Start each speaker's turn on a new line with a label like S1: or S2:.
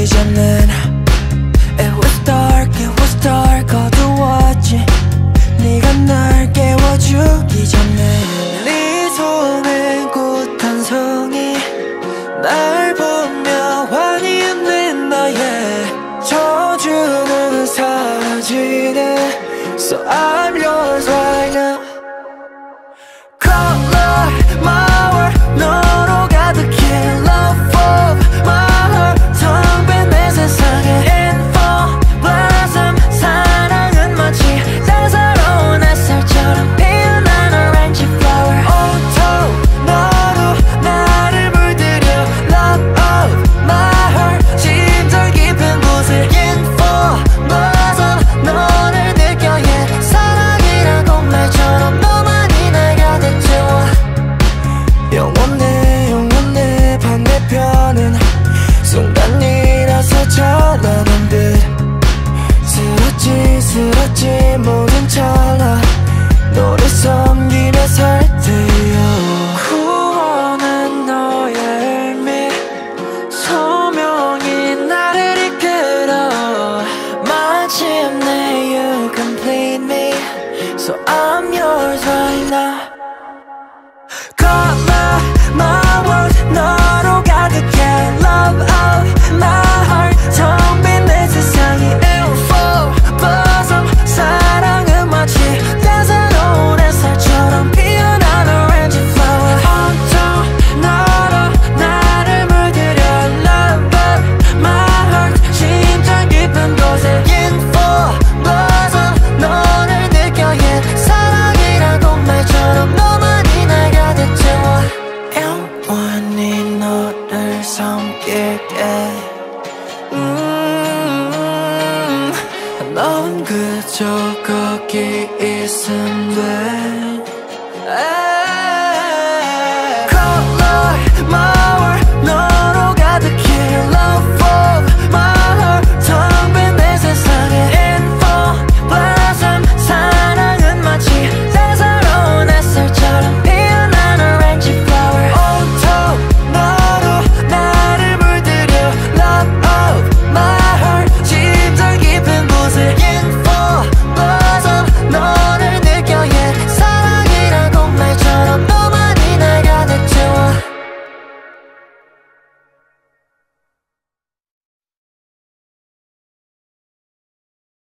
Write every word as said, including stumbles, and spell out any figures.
S1: 오기 전엔 It was dark, it was dark 어두웠지 네가 날 깨워주기 전에 네 손에 꽃 한 송이 날 보며 환히 웃는 너의 저주는 사라지네 So I'm yours right now Color my world 너로 가득해 Love of my heart 텅 빈 내 세상에 Info blossom 사랑은 마치 따사로운 햇살처럼 피어난 orange flower 온통 너로 나를 물들여 Love of my heart 심장 깊은 곳에 Info blossom 너를 느껴 yeah 사랑이라고 말처럼 너만이 날 가득 채워 영원해 영원해 반대편은 순간이라서 찬란한 빛 쓰러지 쓰러지 모든 찰나 너를 섬기며 살 때요 구원은 너의 의미 소명이 나를 이끌어 마침내 you complete me So I'm yours right now Color my world 너로 가득해 Love of my heart 텅 빈 내 세상이 Info blossom 사랑은 마치 따사로운 햇살처럼 피어난 orange flower 온통 너로 나를 물들여 Love of my heart 심장 깊은 곳에 Info blossom 너를 느껴 yeah 사랑이라고 말처럼 너만이 날 가득 채워 영원히 너를 섬길게 음, 넌 그저 거기 있으면 돼